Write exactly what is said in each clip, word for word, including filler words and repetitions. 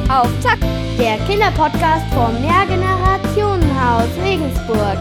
Auf Zack, der Kinderpodcast vom Mehrgenerationenhaus Regensburg.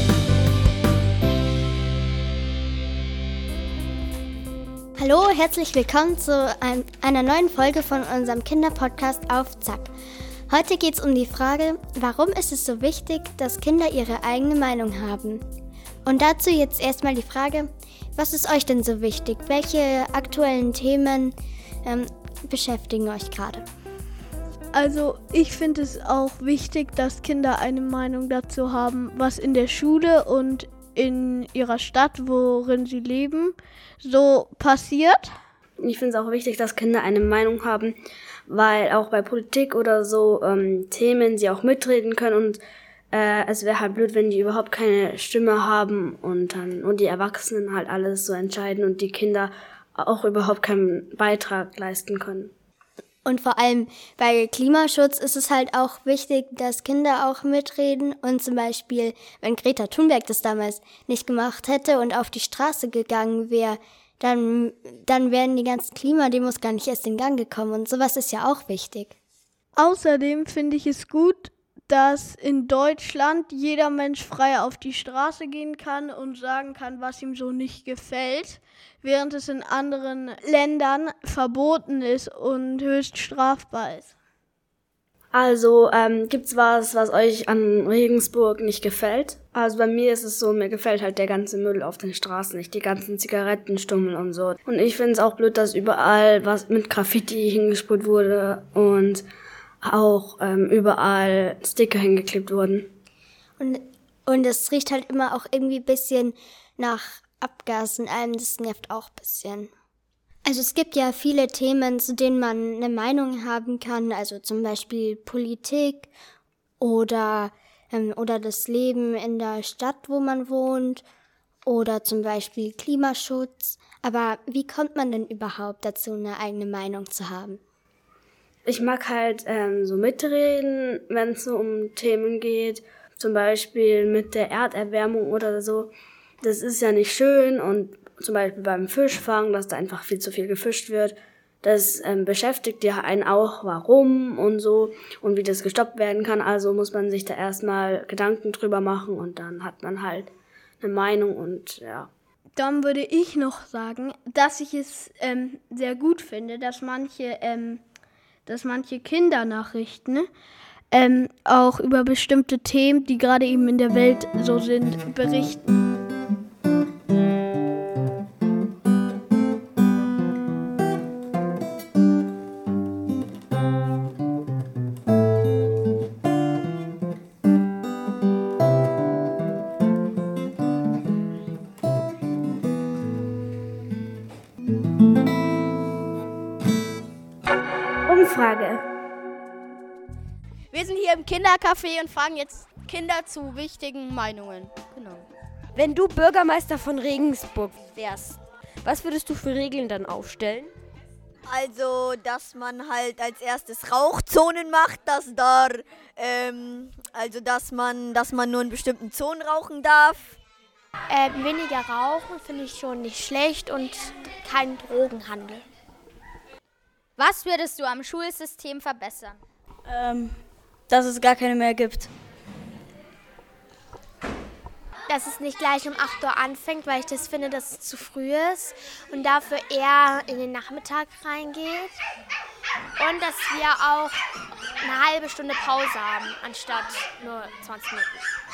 Hallo, herzlich willkommen zu ein, einer neuen Folge von unserem Kinderpodcast Auf Zack. Heute geht es um die Frage, warum ist es so wichtig, dass Kinder ihre eigene Meinung haben? Und dazu jetzt erstmal die Frage, was ist euch denn so wichtig? Welche aktuellen Themen ähm, beschäftigen euch gerade? Also ich finde es auch wichtig, dass Kinder eine Meinung dazu haben, was in der Schule und in ihrer Stadt, worin sie leben, so passiert. Ich finde es auch wichtig, dass Kinder eine Meinung haben, weil auch bei Politik oder so ähm, Themen sie auch mitreden können und äh, es wäre halt blöd, wenn die überhaupt keine Stimme haben und dann und die Erwachsenen halt alles so entscheiden und die Kinder auch überhaupt keinen Beitrag leisten können. Und vor allem bei Klimaschutz ist es halt auch wichtig, dass Kinder auch mitreden. Und zum Beispiel, wenn Greta Thunberg das damals nicht gemacht hätte und auf die Straße gegangen wäre, dann, dann wären die ganzen Klimademos gar nicht erst in Gang gekommen. Und sowas ist ja auch wichtig. Außerdem finde ich es gut, dass in Deutschland jeder Mensch frei auf die Straße gehen kann und sagen kann, was ihm so nicht gefällt, während es in anderen Ländern verboten ist und höchst strafbar ist. Also ähm, gibt's was, was euch an Regensburg nicht gefällt? Also bei mir ist es so, mir gefällt halt der ganze Müll auf den Straßen nicht, die ganzen Zigarettenstummel und so. Und ich finde es auch blöd, dass überall was mit Graffiti hingesprüht wurde und auch ähm, überall Sticker hingeklebt wurden. Und, und es riecht halt immer auch irgendwie ein bisschen nach Abgasen, allem, das nervt auch ein bisschen. Also es gibt ja viele Themen, zu denen man eine Meinung haben kann, also zum Beispiel Politik oder, ähm, oder das Leben in der Stadt, wo man wohnt, oder zum Beispiel Klimaschutz. Aber wie kommt man denn überhaupt dazu, eine eigene Meinung zu haben? Ich mag halt ähm, so mitreden, wenn es so um Themen geht, zum Beispiel mit der Erderwärmung oder so. Das ist ja nicht schön und zum Beispiel beim Fischfang, dass da einfach viel zu viel gefischt wird. Das ähm, beschäftigt ja einen auch, warum und so und wie das gestoppt werden kann. Also muss man sich da erstmal Gedanken drüber machen und dann hat man halt eine Meinung und ja. Dann würde ich noch sagen, dass ich es ähm, sehr gut finde, dass manche... Ähm dass manche Kindernachrichten ähm, auch über bestimmte Themen, die gerade eben in der Welt so sind, berichten. Umfrage. Wir sind hier im Kindercafé und fragen jetzt Kinder zu wichtigen Meinungen. Genau. Wenn du Bürgermeister von Regensburg wärst, was würdest du für Regeln dann aufstellen? Also, dass man halt als erstes Rauchzonen macht, dass da, ähm, also dass man, dass man nur in bestimmten Zonen rauchen darf. Äh, weniger rauchen finde ich schon nicht schlecht und kein Drogenhandel. Was würdest du am Schulsystem verbessern? Ähm, dass es gar keine mehr gibt. Dass es nicht gleich um acht Uhr anfängt, weil ich das finde, dass es zu früh ist und dafür eher in den Nachmittag reingeht. Und dass wir auch eine halbe Stunde Pause haben, anstatt nur zwanzig Minuten.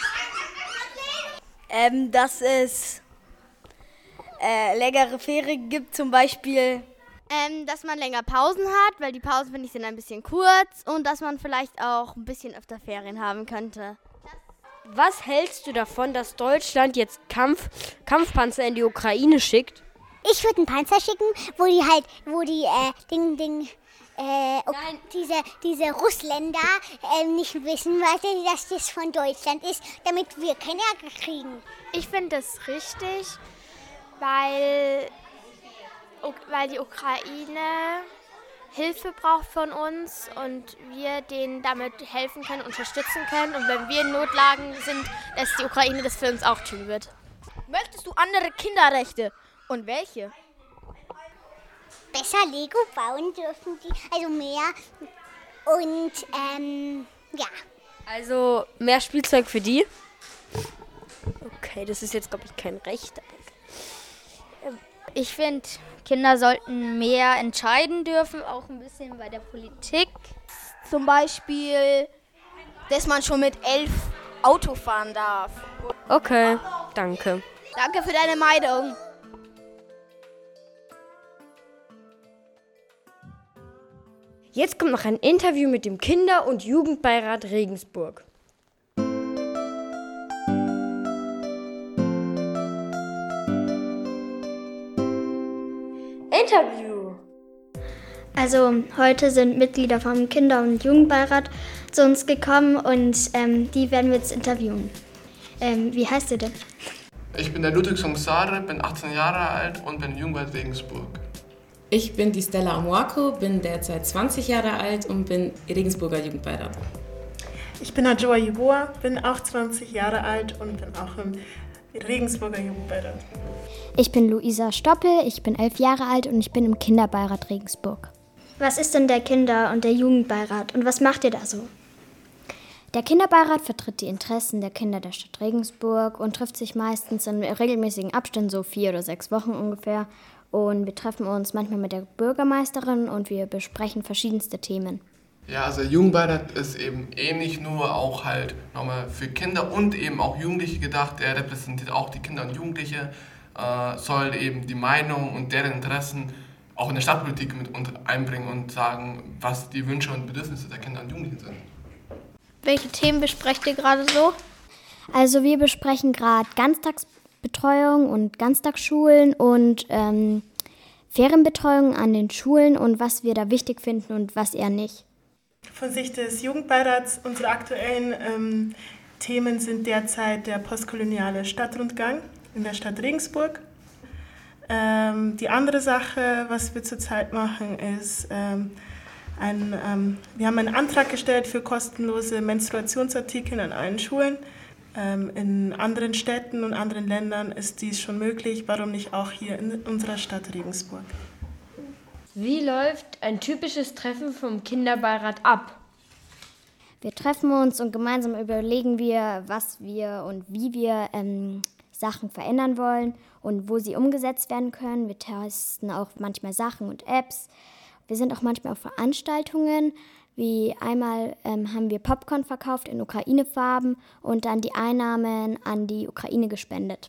Ähm, dass es äh, längere Ferien gibt, zum Beispiel... Ähm, dass man länger Pausen hat, weil die Pausen, finde ich, sind ein bisschen kurz und dass man vielleicht auch ein bisschen öfter Ferien haben könnte. Was hältst du davon, dass Deutschland jetzt Kampf, Kampfpanzer in die Ukraine schickt? Ich würde einen Panzer schicken, wo die halt, wo die, äh, Ding, Ding, äh, okay, diese, diese Russländer äh, nicht wissen, dass das von Deutschland ist, damit wir keine Ärger kriegen. Ich finde das richtig, weil... weil die Ukraine Hilfe braucht von uns und wir denen damit helfen können, unterstützen können. Und wenn wir in Notlagen sind, dass die Ukraine das für uns auch tun wird. Möchtest du andere Kinderrechte? Und welche? besser Lego bauen dürfen die, also mehr, Und ähm, ja. Also mehr Spielzeug für die? Okay, das ist jetzt, glaube ich, kein Recht. Ich finde, Kinder sollten mehr entscheiden dürfen, auch ein bisschen bei der Politik. Zum Beispiel, dass man schon mit elf Auto fahren darf. Okay, danke. Danke für deine Meinung. Jetzt kommt noch ein Interview mit dem Kinder- und Jugendbeirat Regensburg. Interview. Also heute sind Mitglieder vom Kinder- und Jugendbeirat zu uns gekommen und ähm, die werden wir jetzt interviewen. Ähm, wie heißt ihr denn? Ich bin der Ludwig Sungsare, bin achtzehn Jahre alt und bin Jugendbeirat Regensburg. Ich bin die Stella Amuako, bin derzeit zwanzig Jahre alt und bin Regensburger Jugendbeirat. Ich bin Adjoa Yeboah, bin auch zwanzig Jahre alt und bin auch im Regensburger Jugendbeirat. Ich bin Luisa Stoppel, ich bin elf Jahre alt und ich bin im Kinderbeirat Regensburg. Was ist denn der Kinder- und der Jugendbeirat und was macht ihr da so? Der Kinderbeirat vertritt die Interessen der Kinder der Stadt Regensburg und trifft sich meistens in regelmäßigen Abständen, so vier oder sechs Wochen ungefähr. Und wir treffen uns manchmal mit der Bürgermeisterin und wir besprechen verschiedenste Themen. Ja, also der Jugendbeirat ist eben ähnlich, nur auch halt nochmal für Kinder und eben auch Jugendliche gedacht. Er repräsentiert auch die Kinder und Jugendliche, äh, soll eben die Meinung und deren Interessen auch in der Stadtpolitik mit einbringen und sagen, was die Wünsche und Bedürfnisse der Kinder und Jugendlichen sind. Welche Themen besprecht ihr gerade so? Also wir besprechen gerade Ganztagsbetreuung und Ganztagsschulen und ähm, Ferienbetreuung an den Schulen und was wir da wichtig finden und was eher nicht. Von Sicht des Jugendbeirats, unsere aktuellen ähm, Themen sind derzeit der postkoloniale Stadtrundgang in der Stadt Regensburg. Ähm, die andere Sache, was wir zurzeit machen, ist, ähm, ein, ähm, wir haben einen Antrag gestellt für kostenlose Menstruationsartikel an allen Schulen. Ähm, in anderen Städten und anderen Ländern ist dies schon möglich, warum nicht auch hier in unserer Stadt Regensburg. Wie läuft ein typisches Treffen vom Kinderbeirat ab? Wir treffen uns und gemeinsam überlegen wir, was wir und wie wir ähm, Sachen verändern wollen und wo sie umgesetzt werden können. Wir testen auch manchmal Sachen und Apps. Wir sind auch manchmal auf Veranstaltungen, wie einmal ähm, haben wir Popcorn verkauft in Ukraine-Farben und dann die Einnahmen an die Ukraine gespendet.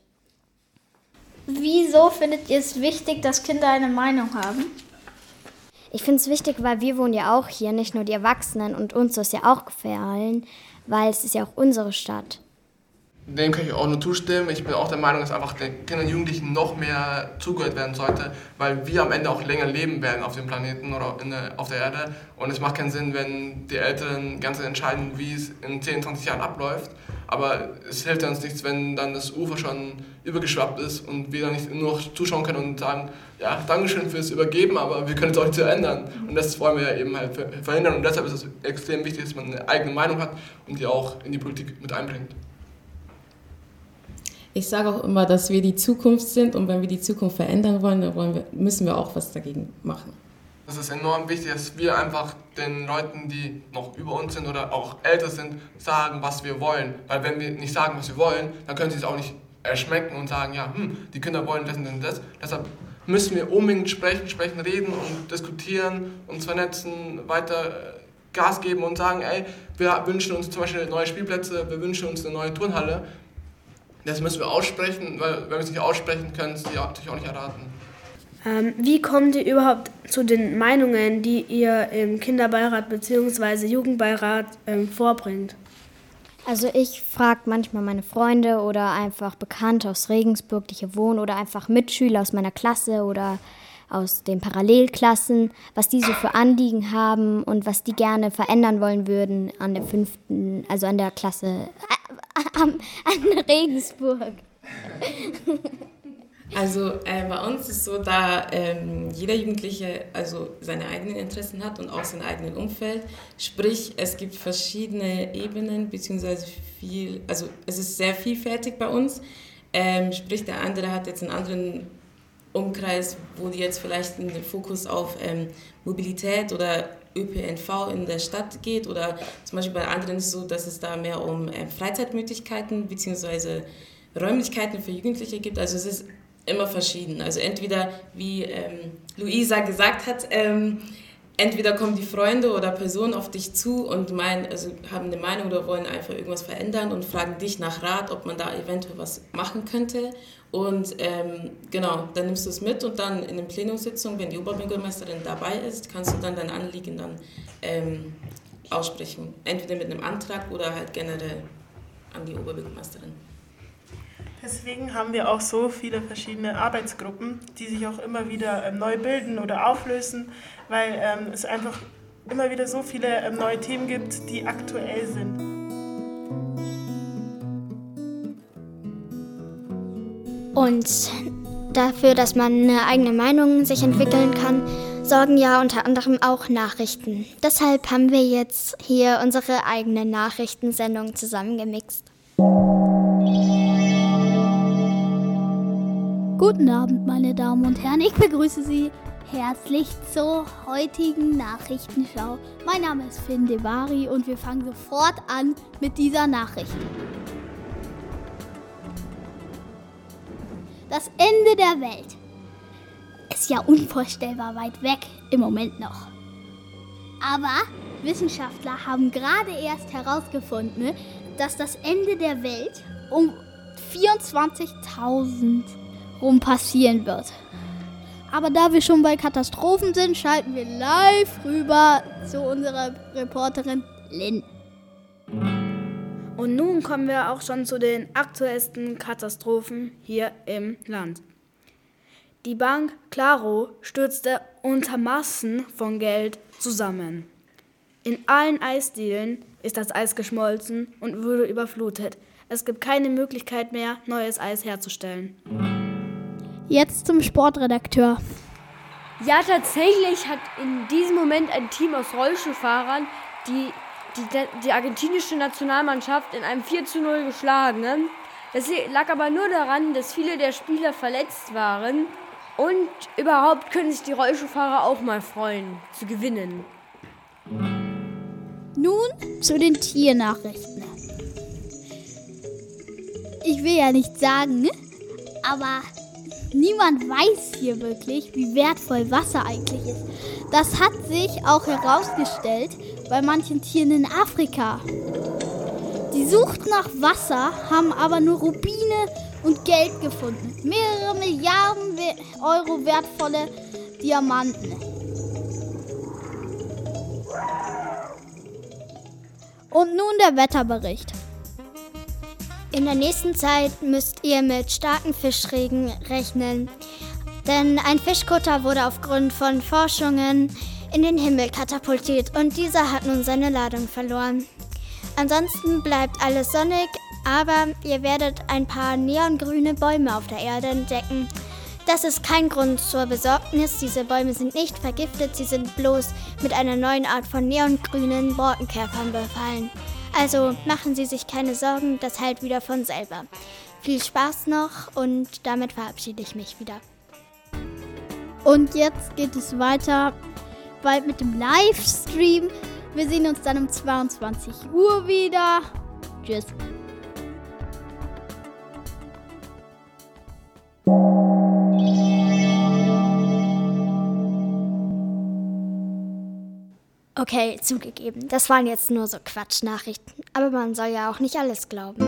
Wieso findet ihr es wichtig, dass Kinder eine Meinung haben? Ich finde es wichtig, weil wir wohnen ja auch hier, nicht nur die Erwachsenen und uns soll es ja auch gefallen, weil es ist ja auch unsere Stadt. Dem kann ich auch nur zustimmen. Ich bin auch der Meinung, dass einfach den Kindern und Jugendlichen noch mehr zugehört werden sollte, weil wir am Ende auch länger leben werden auf dem Planeten oder in der, auf der Erde. Und es macht keinen Sinn, wenn die Älteren ganz entscheiden, wie es in zehn, zwanzig Jahren abläuft. Aber es hilft uns nichts, wenn dann das Ufer schon übergeschwappt ist und wir dann nicht nur noch zuschauen können und sagen, ja, Dankeschön fürs Übergeben, aber wir können es auch nicht so ändern. Und das wollen wir ja eben halt verhindern. Und deshalb ist es extrem wichtig, dass man eine eigene Meinung hat und die auch in die Politik mit einbringt. Ich sage auch immer, dass wir die Zukunft sind und wenn wir die Zukunft verändern wollen, dann wollen wir, müssen wir auch was dagegen machen. Es ist enorm wichtig, dass wir einfach den Leuten, die noch über uns sind oder auch älter sind, sagen, was wir wollen. Weil wenn wir nicht sagen, was wir wollen, dann können sie es auch nicht erschmecken und sagen, ja, hm, die Kinder wollen das und das. Deshalb müssen wir unbedingt sprechen, sprechen, reden und diskutieren, uns vernetzen, weiter Gas geben und sagen, ey, wir wünschen uns zum Beispiel neue Spielplätze, wir wünschen uns eine neue Turnhalle. Das müssen wir aussprechen, weil wenn wir es nicht aussprechen, können es die natürlich auch nicht erraten. Ähm, wie kommt ihr überhaupt zu den Meinungen, die ihr im Kinderbeirat bzw. Jugendbeirat ähm, vorbringt? Also ich frage manchmal meine Freunde oder einfach Bekannte aus Regensburg, die hier wohnen, oder einfach Mitschüler aus meiner Klasse oder aus den Parallelklassen, was die so für Anliegen haben und was die gerne verändern wollen würden an der fünften, also an der Klasse, äh, an, an Regensburg. Also äh, bei uns ist es so, da ähm, jeder Jugendliche also seine eigenen Interessen hat und auch sein eigenes Umfeld. Sprich, es gibt verschiedene Ebenen, beziehungsweise viel, also es ist sehr vielfältig bei uns. Ähm, sprich, der andere hat jetzt einen anderen Umkreis, wo die jetzt vielleicht den Fokus auf ähm, Mobilität oder Ö P N V in der Stadt geht oder zum Beispiel bei anderen ist es so, dass es da mehr um ähm, Freizeitmöglichkeiten bzw. Räumlichkeiten für Jugendliche gibt. Also es ist immer verschieden. Also entweder, wie ähm, Luisa gesagt hat, ähm, entweder kommen die Freunde oder Personen auf dich zu und meinen, also haben eine Meinung oder wollen einfach irgendwas verändern und fragen dich nach Rat, ob man da eventuell was machen könnte. Und ähm, genau, dann nimmst du es mit und dann in der Plenumssitzung, wenn die Oberbürgermeisterin dabei ist, kannst du dann dein Anliegen dann ähm, aussprechen. Entweder mit einem Antrag oder halt generell an die Oberbürgermeisterin. Deswegen haben wir auch so viele verschiedene Arbeitsgruppen, die sich auch immer wieder ähm, neu bilden oder auflösen, weil ähm, es einfach immer wieder so viele ähm, neue Themen gibt, die aktuell sind. Und dafür, dass man eine eigene Meinung sich entwickeln kann, sorgen ja unter anderem auch Nachrichten. Deshalb haben wir jetzt hier unsere eigene Nachrichtensendung zusammengemixt. Guten Abend, meine Damen und Herren. Ich begrüße Sie herzlich zur heutigen Nachrichtenschau. Mein Name ist Finn Devari und wir fangen sofort an mit dieser Nachricht. Das Ende der Welt ist ja unvorstellbar weit weg im Moment noch. Aber Wissenschaftler haben gerade erst herausgefunden, dass das Ende der Welt um vierundzwanzigtausend rum passieren wird. Aber da wir schon bei Katastrophen sind, schalten wir live rüber zu unserer Reporterin Lynn. Und nun kommen wir auch schon zu den aktuellsten Katastrophen hier im Land. Die Bank Claro stürzte unter Massen von Geld zusammen. In allen Eisdielen ist das Eis geschmolzen und wurde überflutet. Es gibt keine Möglichkeit mehr, neues Eis herzustellen. Jetzt zum Sportredakteur. Ja, tatsächlich hat in diesem Moment ein Team aus Rollstuhlfahrern die, die, die argentinische Nationalmannschaft in einem vier zu null geschlagen. Das lag aber nur daran, dass viele der Spieler verletzt waren. Und überhaupt können sich die Rollstuhlfahrer auch mal freuen, zu gewinnen. Nun zu den Tiernachrichten. Ich will ja nicht sagen, aber niemand weiß hier wirklich, wie wertvoll Wasser eigentlich ist. Das hat sich auch herausgestellt bei manchen Tieren in Afrika. Die suchten nach Wasser, haben aber nur Rubine und Geld gefunden. Mehrere Milliarden Euro wertvolle Diamanten. Und nun der Wetterbericht. In der nächsten Zeit müsst ihr mit starken Fischregen rechnen, denn ein Fischkutter wurde aufgrund von Forschungen in den Himmel katapultiert und dieser hat nun seine Ladung verloren. Ansonsten bleibt alles sonnig, aber ihr werdet ein paar neongrüne Bäume auf der Erde entdecken. Das ist kein Grund zur Besorgnis, diese Bäume sind nicht vergiftet, sie sind bloß mit einer neuen Art von neongrünen Borkenkäfern befallen. Also machen Sie sich keine Sorgen, das heilt wieder von selber. Viel Spaß noch und damit verabschiede ich mich wieder. Und jetzt geht es weiter bald mit dem Livestream. Wir sehen uns dann um zweiundzwanzig Uhr wieder. Tschüss. Okay, zugegeben, das waren jetzt nur so Quatschnachrichten, aber man soll ja auch nicht alles glauben.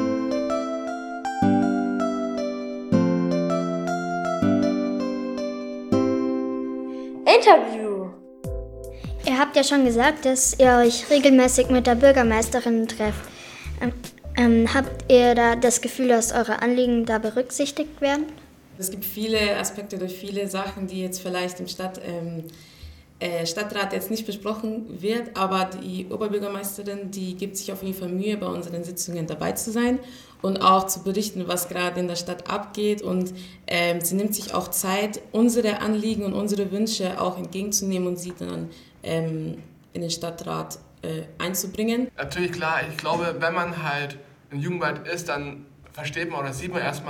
Interview. Ihr habt ja schon gesagt, dass ihr euch regelmäßig mit der Bürgermeisterin trefft. Ähm, ähm, habt ihr da das Gefühl, dass eure Anliegen da berücksichtigt werden? Es gibt viele Aspekte oder viele Sachen, die jetzt vielleicht im Stadt... Ähm, Stadtrat jetzt nicht besprochen wird, aber die Oberbürgermeisterin, die gibt sich auf jeden Fall Mühe, bei unseren Sitzungen dabei zu sein und auch zu berichten, was gerade in der Stadt abgeht. Und ähm, sie nimmt sich auch Zeit, unsere Anliegen und unsere Wünsche auch entgegenzunehmen und sie dann ähm, in den Stadtrat äh, einzubringen. Natürlich, klar, ich glaube, wenn man halt im Jugendwald ist, dann versteht man oder sieht man erstmal,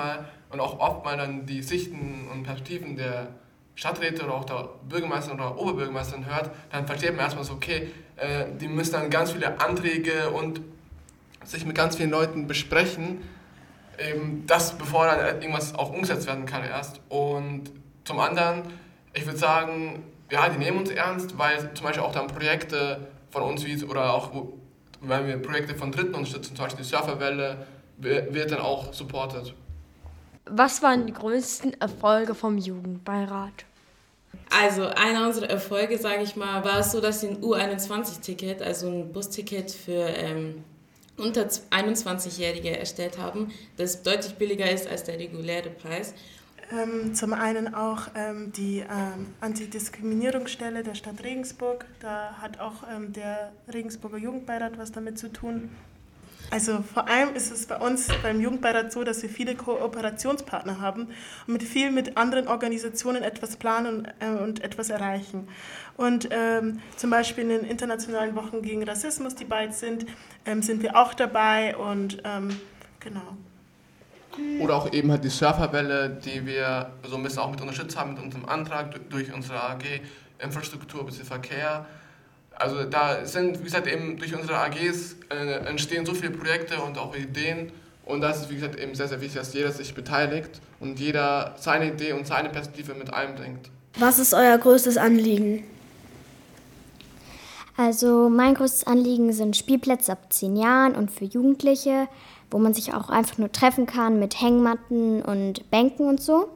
und auch oft mal dann die Sichten und Perspektiven der Stadträte oder auch der Bürgermeister oder Oberbürgermeisterin hört, dann versteht man erstmal so, okay, äh, die müssen dann ganz viele Anträge und sich mit ganz vielen Leuten besprechen, eben das, bevor dann irgendwas auch umgesetzt werden kann erst. Und zum anderen, ich würde sagen, ja, die nehmen uns ernst, weil zum Beispiel auch dann Projekte von uns, wie oder auch, wenn wir Projekte von Dritten unterstützen, zum Beispiel die Surferwelle, wird dann auch supported. Was waren die größten Erfolge vom Jugendbeirat? Also einer unserer Erfolge, sage ich mal, war es so, dass sie ein U einundzwanzig-Ticket, also ein Busticket für ähm, unter einundzwanzigjährige erstellt haben, das deutlich billiger ist als der reguläre Preis. Ähm, zum einen auch ähm, die ähm, Antidiskriminierungsstelle der Stadt Regensburg. Da hat auch ähm, der Regensburger Jugendbeirat was damit zu tun. Also vor allem ist es bei uns beim Jugendbeirat so, dass wir viele Kooperationspartner haben und mit viel mit anderen Organisationen etwas planen und, äh, und etwas erreichen. Und ähm, zum Beispiel in den internationalen Wochen gegen Rassismus, die bald sind, ähm, sind wir auch dabei und ähm, genau. Oder auch eben halt die Surferwelle, die wir so ein bisschen auch mit unterstützt haben mit unserem Antrag durch unsere A G Infrastruktur bzw. Verkehr. Also da sind, wie gesagt, eben durch unsere A Gs äh, entstehen so viele Projekte und auch Ideen und das ist, wie gesagt, eben sehr, sehr wichtig, dass jeder sich beteiligt und jeder seine Idee und seine Perspektive mit einbringt. Was ist euer größtes Anliegen? Also mein größtes Anliegen sind Spielplätze ab zehn Jahren und für Jugendliche, wo man sich auch einfach nur treffen kann mit Hängmatten und Bänken und so.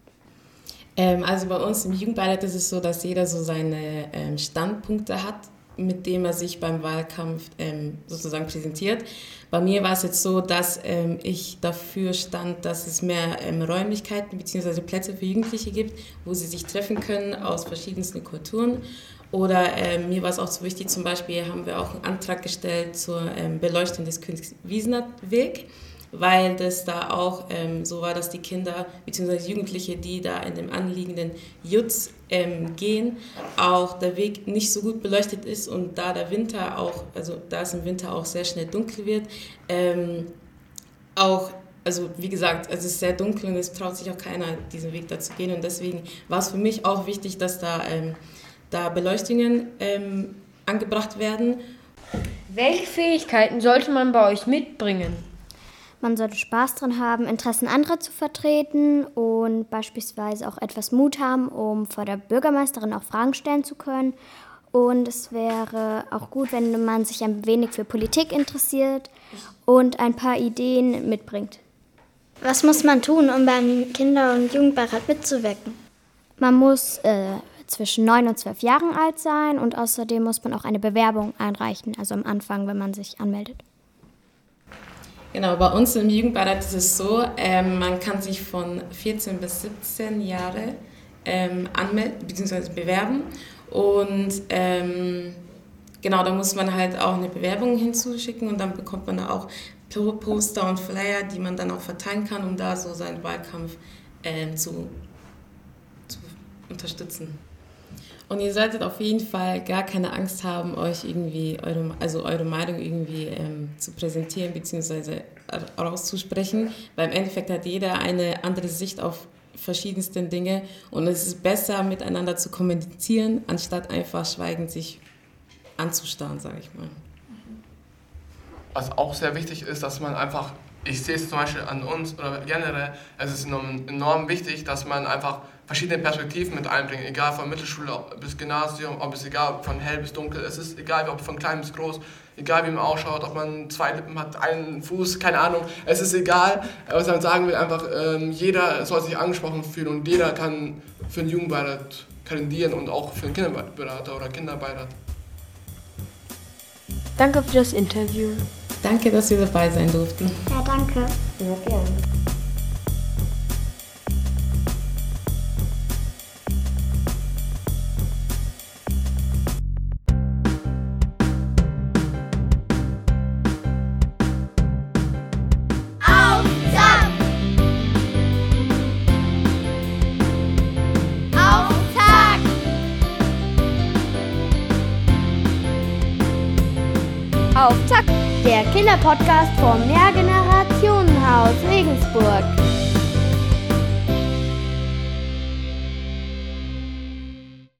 Ähm, also bei uns im Jugendbeirat ist es so, dass jeder so seine ähm, Standpunkte hat, mit dem er sich beim Wahlkampf ähm, sozusagen präsentiert. Bei mir war es jetzt so, dass ähm, ich dafür stand, dass es mehr ähm, Räumlichkeiten bzw. Plätze für Jugendliche gibt, wo sie sich treffen können aus verschiedensten Kulturen. Oder ähm, mir war es auch so wichtig, zum Beispiel haben wir auch einen Antrag gestellt zur ähm, Beleuchtung des Königs-Wiesener Weg, weil das da auch ähm, so war, dass die Kinder bzw. Jugendliche, die da in dem anliegenden Jutz ähm, gehen, auch der Weg nicht so gut beleuchtet ist und da der Winter auch, also da es im Winter auch sehr schnell dunkel wird, ähm, auch, also wie gesagt, es ist sehr dunkel und es traut sich auch keiner, diesen Weg da zu gehen und deswegen war es für mich auch wichtig, dass da, ähm, da Beleuchtungen ähm, angebracht werden. Welche Fähigkeiten sollte man bei euch mitbringen? Man sollte Spaß dran haben, Interessen anderer zu vertreten und beispielsweise auch etwas Mut haben, um vor der Bürgermeisterin auch Fragen stellen zu können. Und es wäre auch gut, wenn man sich ein wenig für Politik interessiert und ein paar Ideen mitbringt. Was muss man tun, um beim Kinder- und Jugendbeirat mitzuwirken? Man muss äh, zwischen neun und zwölf Jahren alt sein und außerdem muss man auch eine Bewerbung einreichen, also am Anfang, wenn man sich anmeldet. Genau, bei uns im Jugendbeirat ist es so, ähm, man kann sich von vierzehn bis siebzehn Jahre ähm, anmelden bzw. bewerben und ähm, genau, da muss man halt auch eine Bewerbung hinzuschicken und dann bekommt man auch Poster und Flyer, die man dann auch verteilen kann, um da so seinen Wahlkampf ähm, zu, zu unterstützen. Und ihr solltet auf jeden Fall gar keine Angst haben, euch irgendwie eure, also eure Meinung irgendwie ähm, zu präsentieren bzw. rauszusprechen, weil im Endeffekt hat jeder eine andere Sicht auf verschiedenste Dinge und es ist besser, miteinander zu kommunizieren, anstatt einfach schweigend sich anzustarren, sage ich mal. Was auch sehr wichtig ist, dass man einfach, ich sehe es zum Beispiel an uns oder generell, es ist enorm, enorm wichtig, dass man einfach verschiedene Perspektiven mit einbringt, egal von Mittelschule bis Gymnasium, ob es egal von hell bis dunkel, es ist egal, ob von klein bis groß, egal wie man ausschaut, ob man zwei Lippen hat, einen Fuß, keine Ahnung, es ist egal, was man sagen will, einfach ähm, jeder soll sich angesprochen fühlen und jeder kann für den Jugendbeirat kandidieren und auch für den Kinderberater oder Kinderbeirat. Danke für das Interview. Danke, dass wir dabei sein durften. Ja, danke. Ja, gerne. Auftakt, der Kinderpodcast vom Mehrgenerationenhaus Regensburg.